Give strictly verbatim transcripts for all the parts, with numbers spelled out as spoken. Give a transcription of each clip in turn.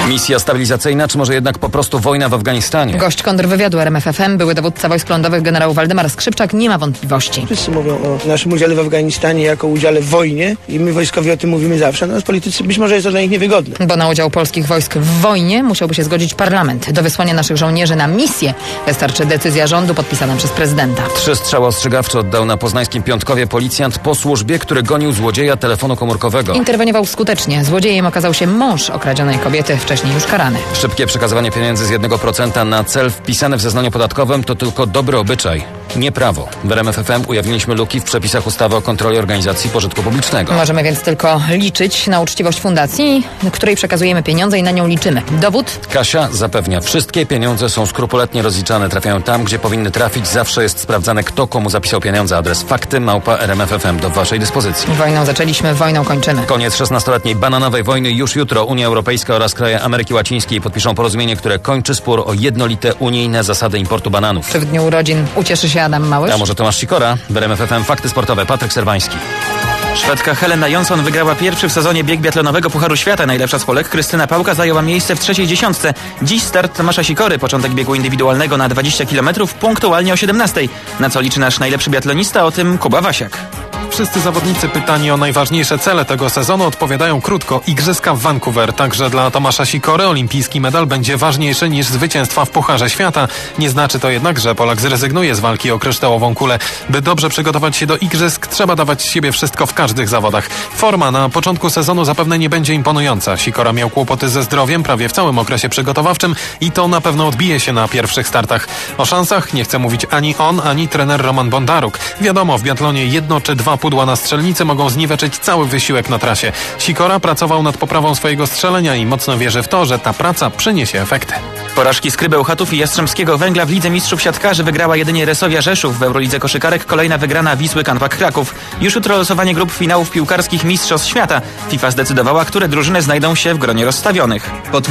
Misja stabilizacyjna, czy może jednak po prostu wojna w Afganistanie? Gość kontrwywiadu R M F F M, były dowódca wojsk lądowych generał Waldemar Skrzypczak, nie ma wątpliwości. Wszyscy mówią o naszym udziale w Afganistanie jako udziale w wojnie i my wojskowi o tym mówimy zawsze, natomiast politycy być może jest to dla nich niewygodne. Bo na udział polskich wojsk w wojnie musiałby się zgodzić parlament. Do wysłania naszych żołnierzy na misję wystarczy decyzja rządu podpisana przez prezydenta. Trzy strzały ostrzegawcze oddał na poznańskim Piątkowie policjant po służbie, który gonił złodzieja telefonu komórkowego. Interweniował skutecznie. Złodziejem okazał się mąż okradzionej kobiety, wcześniej już karany. Szybkie przekazywanie pieniędzy z jednego procenta na cel wpisany w zeznaniu podatkowym to tylko dobry obyczaj, nie prawo. W R M F F M ujawniliśmy luki w przepisach ustawy o kontroli organizacji pożytku publicznego. Możemy więc tylko liczyć na uczciwość fundacji, której przekazujemy pieniądze i na nią liczymy. Dowód? Kasia zapewnia, wszystkie pieniądze są skrupulatnie rozliczane, trafiają tam, gdzie powinny trafić. Zawsze jest sprawdzane, kto komu zapisał pieniądze. Adres fakty małpa R M F F M do waszej dyspozycji. Wojną zaczęliśmy, wojną kończymy. Koniec szesnastoletniej bananowej wojny. Już jutro Unia Europejska oraz kraje Ameryki Łacińskiej podpiszą porozumienie, które kończy spór o jednolite unijne zasady importu bananów. Czy w dniu urodzin ucieszy się Adam Małysz? A może Tomasz Sikora? W R M F F M Fakty Sportowe. Patryk Serwański. Szwedka Helena Jonsson wygrała pierwszy w sezonie bieg biatlonowego Pucharu Świata. Najlepsza z Polek Krystyna Pałka zajęła miejsce w trzeciej dziesiątce. Dziś start Tomasza Sikory, początek biegu indywidualnego na dwadzieścia kilometrów, punktualnie o siedemnastej. Na co liczy nasz najlepszy biatlonista? O tym Kuba Wasiak. Wszyscy zawodnicy pytani o najważniejsze cele tego sezonu odpowiadają krótko. Igrzyska w Vancouver. Także dla Tomasza Sikory olimpijski medal będzie ważniejszy niż zwycięstwa w Pucharze Świata. Nie znaczy to jednak, że Polak zrezygnuje z walki o kryształową kulę. By dobrze przygotować się do igrzysk, trzeba dawać z siebie wszystko w każdych zawodach. Forma na początku sezonu zapewne nie będzie imponująca. Sikora miał kłopoty ze zdrowiem prawie w całym okresie przygotowawczym i to na pewno odbije się na pierwszych startach. O szansach nie chce mówić ani on, ani trener Roman Bondaruk. Wiadomo, w biatlonie jedno czy dwa pudła na strzelnicy mogą zniweczyć cały wysiłek na trasie. Sikora pracował nad poprawą swojego strzelenia i mocno wierzy w to, że ta praca przyniesie efekty. Porażki Skrybeł Chatów i Jastrzębskiego Węgla w Lidze Mistrzów Siatkarzy wygrała jedynie Resowia Rzeszów. W Eurolidze Koszykarek kolejna wygrana Wisły Kanpak Kraków. Już jutro losowanie grup finałów piłkarskich Mistrzostw Świata. FIFA zdecydowała, które drużyny znajdą się w gronie rozstawionych.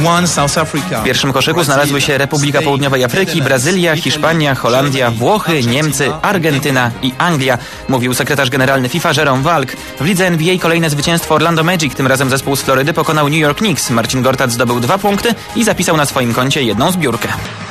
W pierwszym koszyku znalazły się Republika Południowej Afryki, Brazylia, Hiszpania, Holandia, Włochy, Niemcy, Argentyna i Anglia, mówił sekretarz generalny FIFA Jerome Walk. W lidze N B A kolejne zwycięstwo Orlando Magic, tym razem zespół z Florydy pokonał New York Knicks. Marcin Gortat zdobył dwa punkty i zapisał na swoim koncie jedną zbiórkę.